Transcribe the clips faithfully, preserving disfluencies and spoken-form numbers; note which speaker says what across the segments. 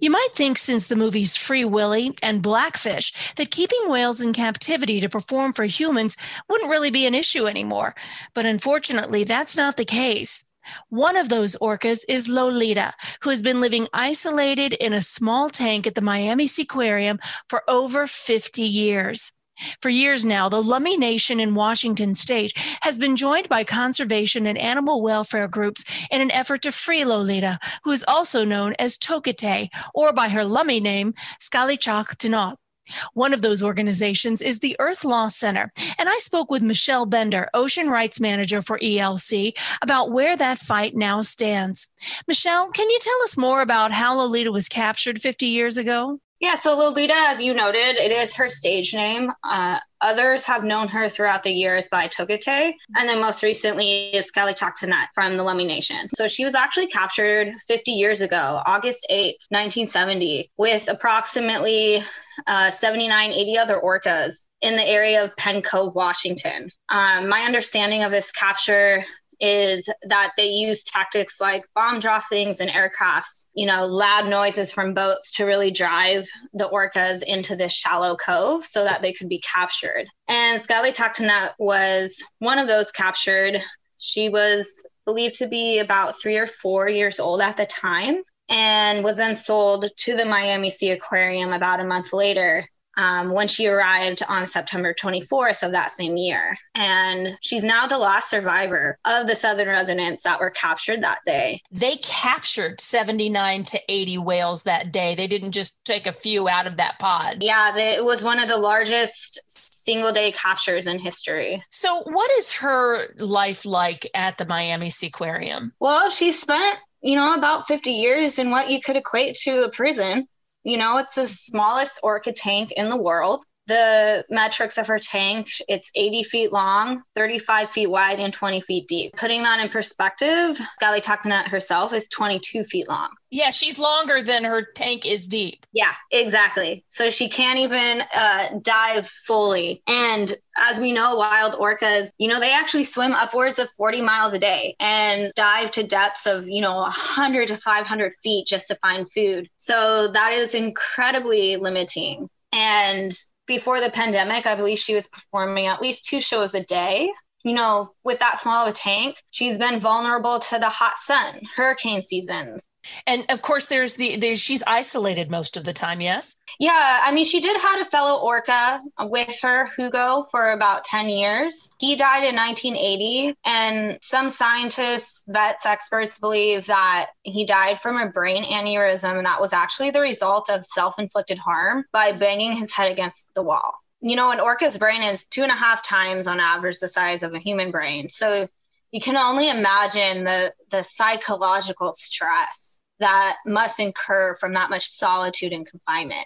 Speaker 1: You might think since the movies Free Willy and Blackfish that keeping whales in captivity to perform for humans wouldn't really be an issue anymore. But unfortunately, that's not the case. One of those orcas is Lolita, who has been living isolated in a small tank at the Miami Seaquarium for over fifty years. For years now, the Lummi Nation in Washington state has been joined by conservation and animal welfare groups in an effort to free Lolita, who is also known as Tokitae, or by her Lummi name, Skalicak-Tnot. One of those organizations is the Earth Law Center, and I spoke with Michelle Bender, Ocean Rights Manager for E L C, about where that fight now stands. Michelle, can you tell us more about how Lolita was captured fifty years ago?
Speaker 2: Yeah, so Lolita, as you noted, it is her stage name. Uh, others have known her throughout the years by Tokitae, and then most recently is Skalicak-Tnot from the Lummi Nation. So she was actually captured fifty years ago, August eighth, nineteen seventy, with approximately uh, seventy-nine, eighty other orcas in the area of Penn Cove, Washington. Um, my understanding of this capture is that they use tactics like bomb droppings and aircrafts, you know, loud noises from boats to really drive the orcas into this shallow cove so that they could be captured. And Skalicak-Tnot was one of those captured. She was believed to be about three or four years old at the time and was then sold to the Miami Sea Aquarium about a month later. Um, when she arrived on September twenty-fourth of that same year. And she's now the last survivor of the Southern residents that were captured that day.
Speaker 1: They captured seventy-nine to eighty whales that day. They didn't just take a few out of that pod.
Speaker 2: Yeah, they, it was one of the largest single day captures in history.
Speaker 1: So what is her life like at the Miami Seaquarium?
Speaker 2: Well, she spent, you know, about fifty years in what you could equate to a prison. You know, it's the smallest orca tank in the world. The metrics of her tank, it's eighty feet long, thirty-five feet wide, and twenty feet deep. Putting that in perspective, Skalicak-Tnot herself is twenty-two feet long.
Speaker 1: Yeah, she's longer than her tank is deep.
Speaker 2: Yeah, exactly. So she can't even uh, dive fully. And as we know, wild orcas, you know, they actually swim upwards of forty miles a day and dive to depths of, you know, one hundred to five hundred feet just to find food. So that is incredibly limiting. And before the pandemic, I believe she was performing at least two shows a day. You know, with that small of a tank, she's been vulnerable to the hot sun, hurricane seasons.
Speaker 1: And of course, there's the there's she's isolated most of the time, yes?
Speaker 2: Yeah, I mean, she did have a fellow orca with her, Hugo, for about ten years. He died in nineteen eighty, and some scientists, vets, experts believe that he died from a brain aneurysm, and that was actually the result of self-inflicted harm by banging his head against the wall. You know, an orca's brain is two and a half times on average the size of a human brain. So you can only imagine the, the psychological stress that must incur from that much solitude and confinement.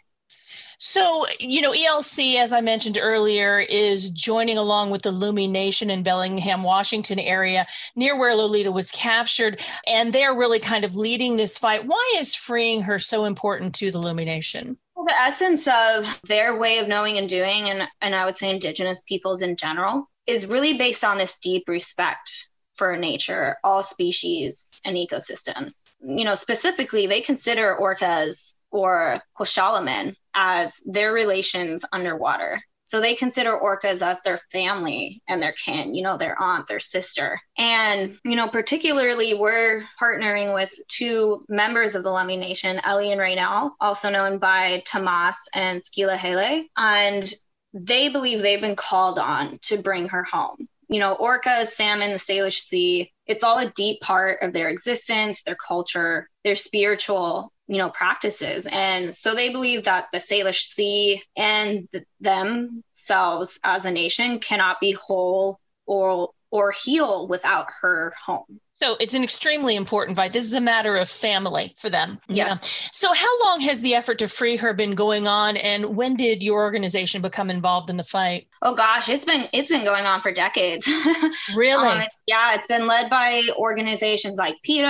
Speaker 1: So, you know, E L C, as I mentioned earlier, is joining along with the Lummi Nation in Bellingham, Washington area, near where Lolita was captured. And they're really kind of leading this fight. Why is freeing her so important to the Lummi Nation?
Speaker 2: Well, the essence of their way of knowing and doing, and, and I would say indigenous peoples in general, is really based on this deep respect for nature, all species and ecosystems. You know, specifically, they consider orcas or Kwajalein as their relations underwater. So they consider orcas as their family and their kin, you know, their aunt, their sister. And, you know, particularly we're partnering with two members of the Lummi Nation, Ellie and Raynell, also known by Tomas and Skilahele. And they believe they've been called on to bring her home. You know, orcas, salmon, the Salish Sea, it's all a deep part of their existence, their culture, their spiritual, you know, practices. And so they believe that the Salish Sea and th- themselves as a nation cannot be whole or or heal without her home.
Speaker 1: So it's an extremely important fight. This is a matter of family for them.
Speaker 2: Yes.
Speaker 1: Yeah. So how long has the effort to free her been going on, and when did your organization become involved in the fight?
Speaker 2: Oh gosh, it's been it's been going on for decades.
Speaker 1: Really?
Speaker 2: um, yeah, it's been led by organizations like PETA,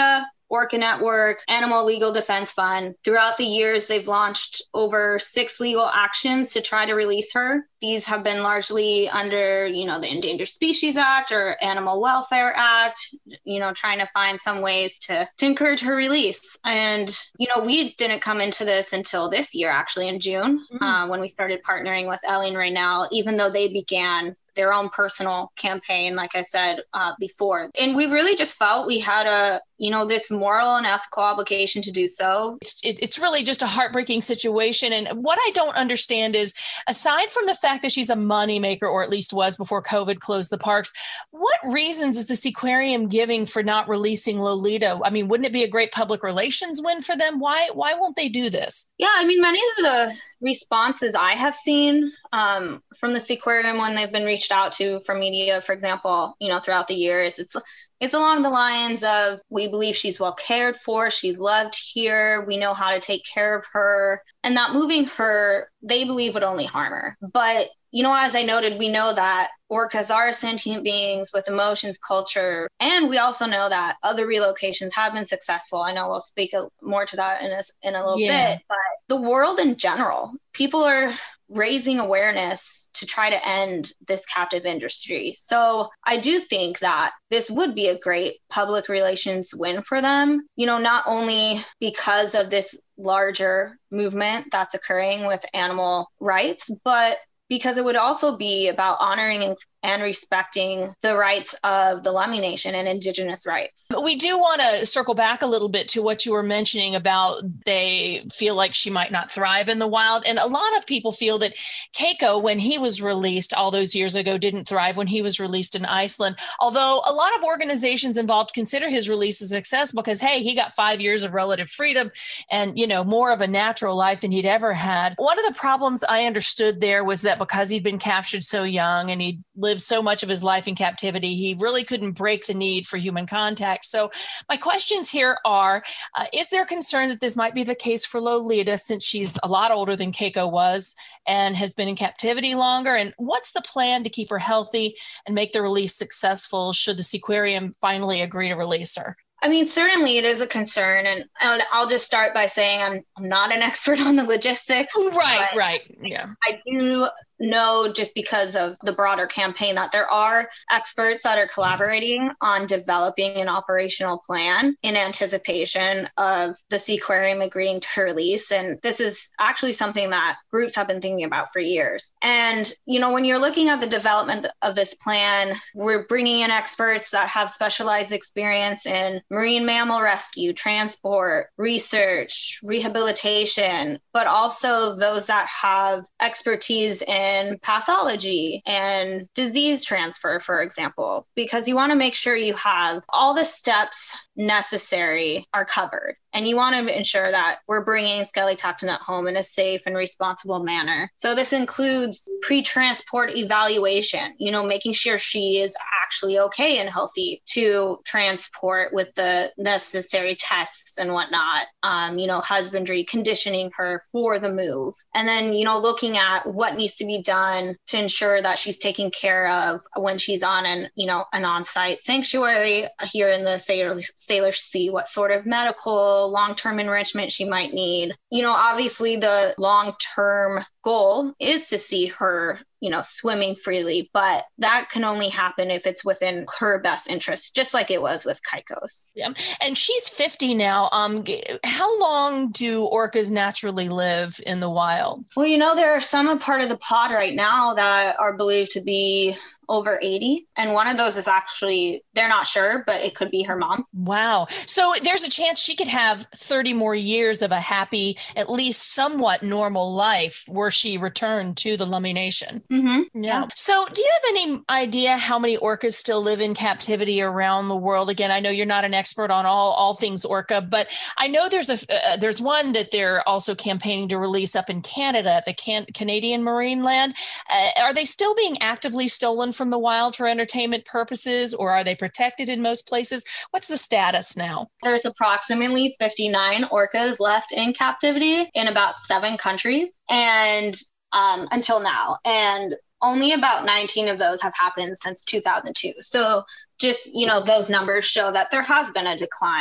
Speaker 2: Orca Network, Animal Legal Defense Fund. Throughout the years, they've launched over six legal actions to try to release her. These have been largely under, you know, the Endangered Species Act or Animal Welfare Act, you know, trying to find some ways to, to encourage her release. And, you know, we didn't come into this until this year, actually in June, mm-hmm. uh, when we started partnering with Ellie and Raynell, even though they began their own personal campaign, like I said uh, before. And we really just felt we had a, you know, this moral and ethical obligation to do so.
Speaker 1: It's, it, it's really just a heartbreaking situation. And what I don't understand is, aside from the fact that she's a moneymaker, or at least was before COVID closed the parks, what reasons is the Seaquarium giving for not releasing Lolita? I mean, wouldn't it be a great public relations win for them? Why, why won't they do this?
Speaker 2: Yeah, I mean, many of the responses I have seen um, from the Seaquarium when they've been reached out to from media, for example, you know, throughout the years, it's it's along the lines of, we believe she's well cared for, she's loved here, we know how to take care of her, and that moving her, they believe, would only harm her. But, you know, as I noted, we know that orcas are sentient beings with emotions, culture, and we also know that other relocations have been successful. I know we'll speak a, more to that in a, in a little yeah. bit, but the world in general, people are raising awareness to try to end this captive industry. So I do think that this would be a great public relations win for them, you know, not only because of this larger movement that's occurring with animal rights, but because it would also be about honoring and and respecting the rights of the Lummi Nation and Indigenous rights.
Speaker 1: We do want to circle back a little bit to what you were mentioning about they feel like she might not thrive in the wild. And a lot of people feel that Keiko, when he was released all those years ago, didn't thrive when he was released in Iceland. Although a lot of organizations involved consider his release a success because, hey, he got five years of relative freedom and, you know, more of a natural life than he'd ever had. One of the problems I understood there was that because he'd been captured so young and he'd lived so much of his life in captivity, he really couldn't break the need for human contact. So my questions here are, uh, is there concern that this might be the case for Lolita since she's a lot older than Keiko was and has been in captivity longer? And what's the plan to keep her healthy and make the release successful should the Seaquarium finally agree to release her?
Speaker 2: I mean, certainly it is a concern. And I'll just start by saying I'm, I'm not an expert on the logistics.
Speaker 1: Right, right. Yeah.
Speaker 2: I do know, just because of the broader campaign, that there are experts that are collaborating on developing an operational plan in anticipation of the Seaquarium agreeing to release. And this is actually something that groups have been thinking about for years. And, you know, when you're looking at the development of this plan, we're bringing in experts that have specialized experience in marine mammal rescue, transport, research, rehabilitation, but also those that have expertise in in pathology and disease transfer, for example, because you want to make sure you have all the steps necessary are covered. And you want to ensure that we're bringing Skelly Tactonut home in a safe and responsible manner. So this includes pre-transport evaluation, you know, making sure she is actually okay and healthy to transport with the necessary tests and whatnot, um, you know, husbandry, conditioning her for the move. And then, you know, looking at what needs to be done to ensure that she's taken care of when she's on an, you know, an on-site sanctuary here in the Sailor, Salish Sea, what sort of medical, long-term enrichment she might need. You know, obviously the long-term goal is to see her, you know, swimming freely, but that can only happen if it's within her best interest, just like it was with Keiko's.
Speaker 1: Yeah. And she's fifty now. Um, how long do orcas naturally live in the wild?
Speaker 2: Well, you know, there are some a part of the pod right now that are believed to be over eighty. And one of those is actually, they're not sure, but it could be her mom.
Speaker 1: Wow. So there's a chance she could have thirty more years of a happy, at least somewhat normal life were she returned to the Lummi Nation.
Speaker 2: Mm-hmm.
Speaker 1: Yeah. yeah. So do you have any idea how many orcas still live in captivity around the world? Again, I know you're not an expert on all, all things orca, but I know there's a uh, there's one that they're also campaigning to release up in Canada at the Can- Canadian Marine Land. Uh, are they still being actively stolen from the wild for entertainment purposes, or are they protected in most places? What's the status now?
Speaker 2: There's approximately fifty-nine orcas left in captivity in about seven countries, and um, until now, and only about nineteen of those have happened since two thousand two. So just, you know, those numbers show that there has been a decline.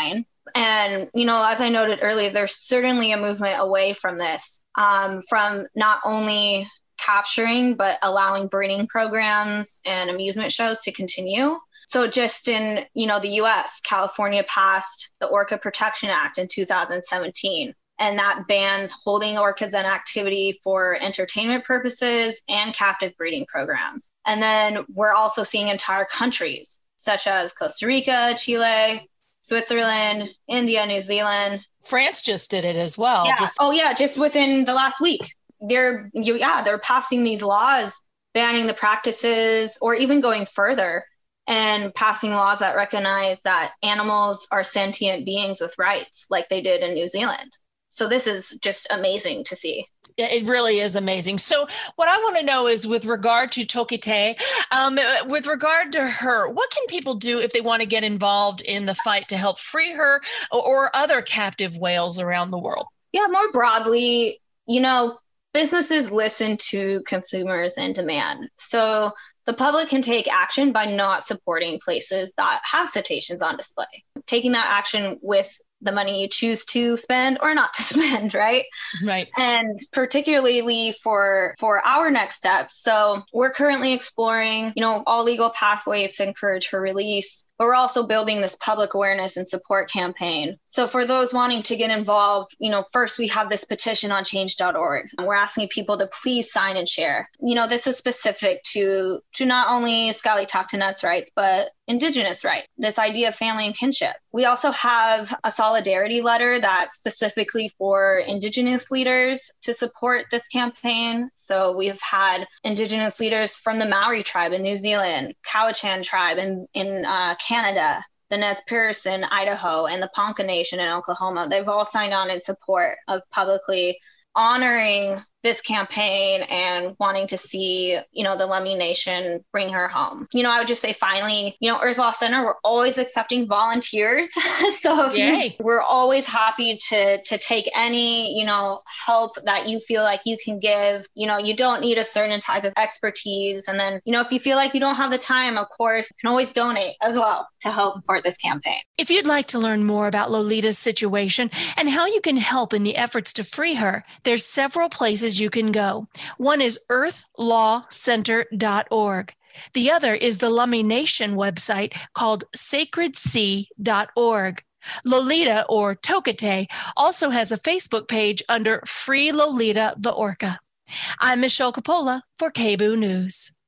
Speaker 2: And, you know, as I noted earlier, there's certainly a movement away from this, um, from not only capturing, but allowing breeding programs and amusement shows to continue. So just in, you know, the U S, California passed the Orca Protection Act in two thousand seventeen, and that bans holding orcas in activity for entertainment purposes and captive breeding programs. And then we're also seeing entire countries such as Costa Rica, Chile, Switzerland, India, New Zealand.
Speaker 1: France just did it as well.
Speaker 2: Yeah.
Speaker 1: Just-
Speaker 2: oh, yeah. Just within the last week, they're you, yeah they're passing these laws banning the practices, or even going further and passing laws that recognize that animals are sentient beings with rights, like they did in New Zealand. So this is just amazing to see.
Speaker 1: Yeah, it really is amazing. So what I want to know is, with regard to Tokitae, um, with regard to her, what can people do if they want to get involved in the fight to help free her or, or other captive whales around the world?
Speaker 2: Yeah, more broadly, you know, businesses listen to consumers and demand. So the public can take action by not supporting places that have cetaceans on display. Taking that action with the money you choose to spend or not to spend, right?
Speaker 1: Right.
Speaker 2: And particularly for for our next steps. So we're currently exploring, you know, all legal pathways to encourage her release, but we're also building this public awareness and support campaign. So for those wanting to get involved, you know, first we have this petition on change dot org. We're asking people to please sign and share. You know, this is specific to to not only Scaly Toctonet's rights, but Indigenous rights, this idea of family and kinship. We also have a solidarity letter that's specifically for Indigenous leaders to support this campaign. So we've had Indigenous leaders from the Maori tribe in New Zealand, Cowichan tribe in, in uh, Canada, the Nez Perce in Idaho, and the Ponca Nation in Oklahoma. They've all signed on in support of publicly honoring this campaign and wanting to see, you know, the Lummi Nation bring her home. You know, I would just say finally, you know, Earth Law Center, we're always accepting volunteers. So you, we're always happy to to take any, you know, help that you feel like you can give. You know, you don't need a certain type of expertise. And then, you know, if you feel like you don't have the time, of course, you can always donate as well to help support this campaign.
Speaker 1: If you'd like to learn more about Lolita's situation and how you can help in the efforts to free her, there's several places you can go. One is earth law center dot org. The other is the Lummi Nation website called sacred sea dot org. Lolita, or Tokitae, also has a Facebook page under Free Lolita the Orca. I'm Michelle Coppola for K B O O News.